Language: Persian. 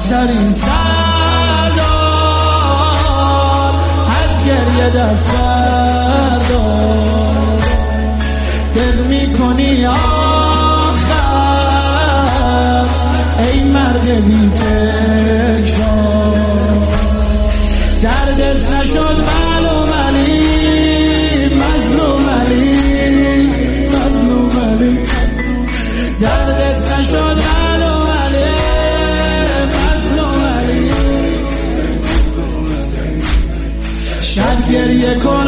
ترین سردار از گریه دست بردار دل میکنی آخر ای مرد بی تکرار دردت نشد معلوم علی مظلوم علی مظلوم علی دردت نشد معلوم علی مظلوم علی شب گریه کن